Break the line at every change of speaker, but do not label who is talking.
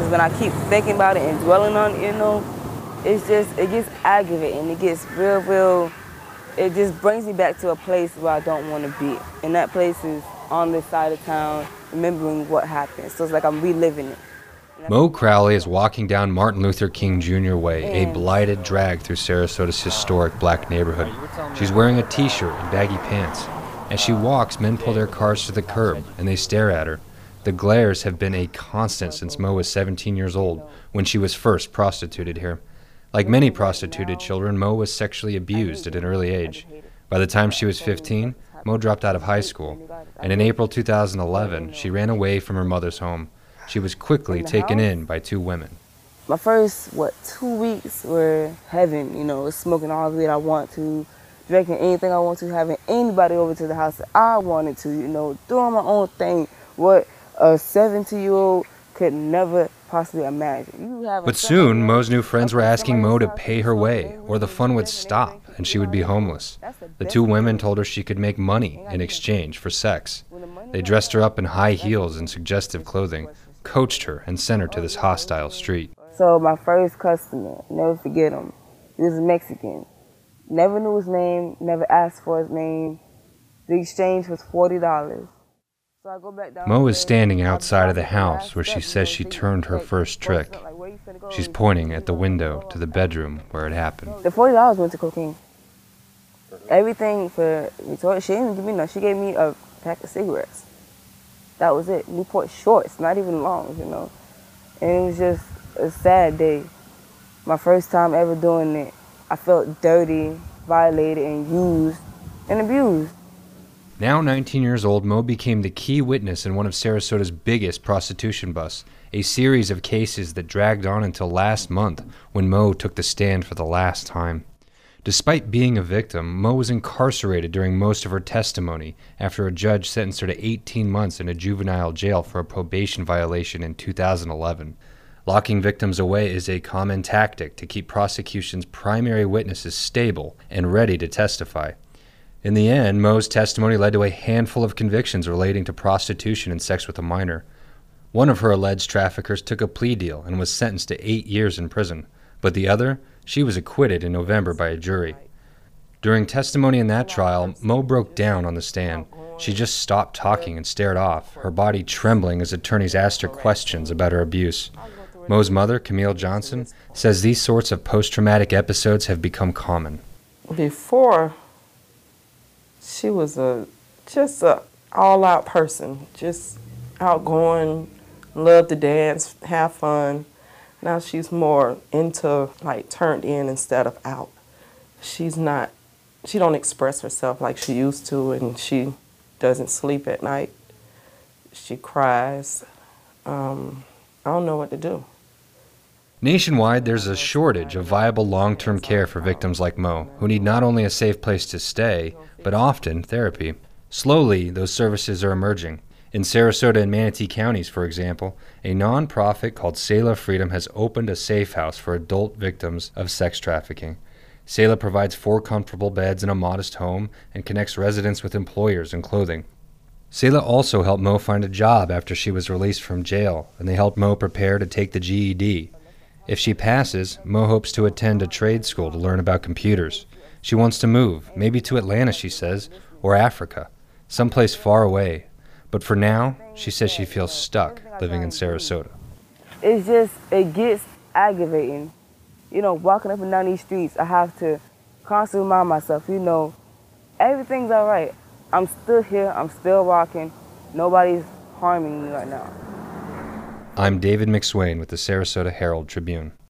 Because when I keep thinking about it and dwelling on it, it gets aggravating. It gets real, it just brings me back to a place where I don't want to be. And that place is on this side of town, remembering what happened. So it's like I'm reliving it.
Mo Crowley is walking down Martin Luther King Jr. Way, a blighted drag through Sarasota's historic black neighborhood. She's wearing a t-shirt and baggy pants. As she walks, men pull their cars to the curb, and they stare at her. The glares have been a constant since Mo was 17 years old, when she was first prostituted here. Like many prostituted children, Mo was sexually abused at an early age. By the time she was 15, Mo dropped out of high school, and in April 2011, she ran away from her mother's home. She was quickly taken in by two women.
My first, 2 weeks were heaven, smoking all the weed I want to, drinking anything I want to, having anybody over to the house that I wanted to, doing my own thing, what a 17-year-old could never possibly imagine.
But soon, Mo's new friends were asking Mo to pay her way, or the fun would stop and she would be homeless. The two women told her she could make money in exchange for sex. They dressed her up in high heels and suggestive clothing, coached her, and sent her to this hostile street.
So my first customer, never forget him, he was a Mexican. Never knew his name, never asked for his name. The exchange was $40. So I go back down.
Mo is standing outside of the house where she says she turned her first trick. She's pointing at the window to the bedroom where it happened.
The $40 went to cocaine. Everything for Victoria, she didn't give me nothing. She gave me a pack of cigarettes. That was it. Newport shorts, not even long, And it was just a sad day. My first time ever doing it. I felt dirty, violated, and used and abused.
Now 19 years old, Mo became the key witness in one of Sarasota's biggest prostitution busts, a series of cases that dragged on until last month when Mo took the stand for the last time. Despite being a victim, Mo was incarcerated during most of her testimony after a judge sentenced her to 18 months in a juvenile jail for a probation violation in 2011. Locking victims away is a common tactic to keep prosecution's primary witnesses stable and ready to testify. In the end, Mo's testimony led to a handful of convictions relating to prostitution and sex with a minor. One of her alleged traffickers took a plea deal and was sentenced to 8 years in prison, but the other, she was acquitted in November by a jury. During testimony in that trial, Mo broke down on the stand. She just stopped talking and stared off, her body trembling as attorneys asked her questions about her abuse. Mo's mother, Camille Johnson, says these sorts of post-traumatic episodes have become common.
Before, she was just a all-out person, just outgoing, loved to dance, have fun. Now she's more into, turned in instead of out. She don't express herself like she used to, and she doesn't sleep at night. She cries. I don't know what to do.
Nationwide, there's a shortage of viable long-term care for victims like Mo, who need not only a safe place to stay, but often therapy. Slowly, those services are emerging. In Sarasota and Manatee counties, for example, a non-profit called Selah Freedom has opened a safe house for adult victims of sex trafficking. Selah provides 4 comfortable beds in a modest home and connects residents with employers and clothing. Selah also helped Mo find a job after she was released from jail, and they helped Mo prepare to take the GED. If she passes, Mo hopes to attend a trade school to learn about computers. She wants to move, maybe to Atlanta, she says, or Africa, someplace far away. But for now, she says she feels stuck living in Sarasota.
It gets aggravating. Walking up and down these streets, I have to constantly remind myself, everything's all right. I'm still here, I'm still walking. Nobody's harming me right now.
I'm David McSwain with the Sarasota Herald Tribune.